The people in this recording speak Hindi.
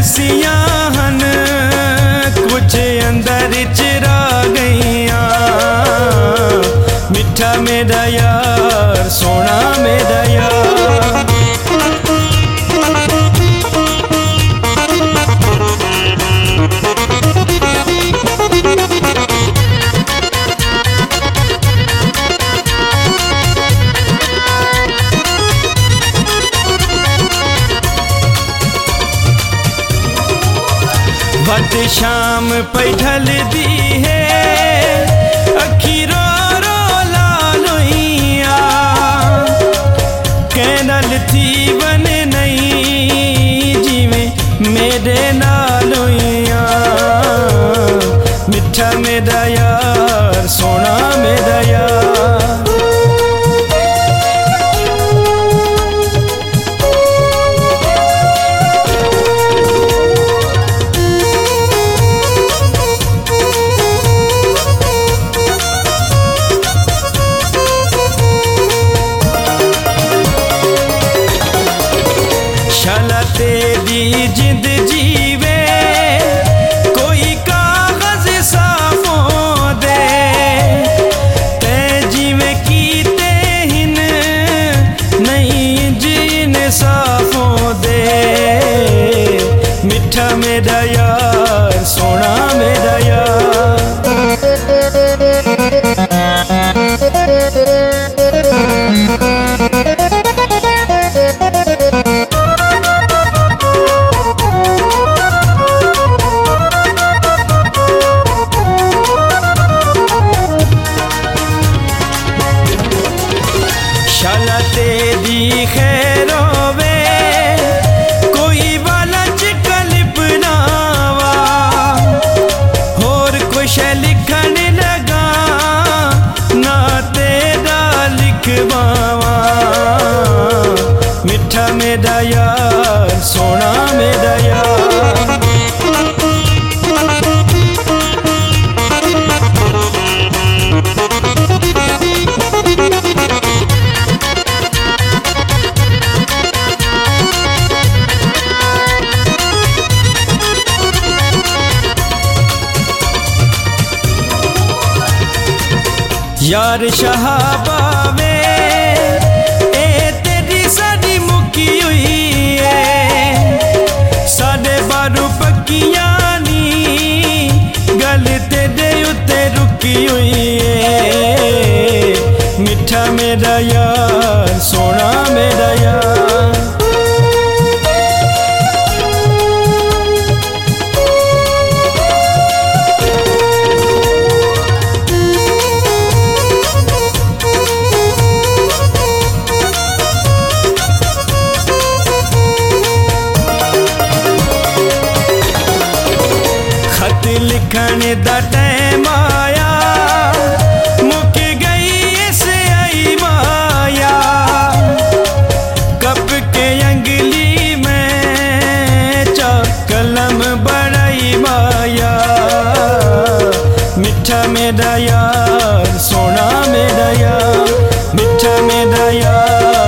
दसिया हन कुछ अंदर चिरा गईया। मिठा मेरा यार सोना मेरा यार। वट शाम पे ढल दी है अखी रो रो लालोइया। कैनल थी वन नहीं जिमें मेरे नालोइया। मिठा मेरा यार सोना मेरा यार। तेरी जिंद जीवे कोई कागज साफों दे। ते जिवें कीते हिन नहीं जीन साफों दे। मिठा मेरा यार सोना मेरा यार। शाला तेरी खैरों वे कोई वाला चिकलिप नावा। होर कुछ लिखन लगा ना तेरा लिखवावा। मिठा मेरा यार सोना मेरा यार। यार शहाबावे ए तेरी साड़ी मुकी हुई है। साढ़े 12 पक्कियां नी गल तेरे उत्ते रुकी हुई है। मिठा मेरा यार सोना मेरा यार। खत लिखण दा टाइम आया मुक गई इसे आई माया। कप के अंगली में चा कलम बढ़ाई माया। मिठा मेरा यार सोना मेरा यार। मिठा मेरा यार।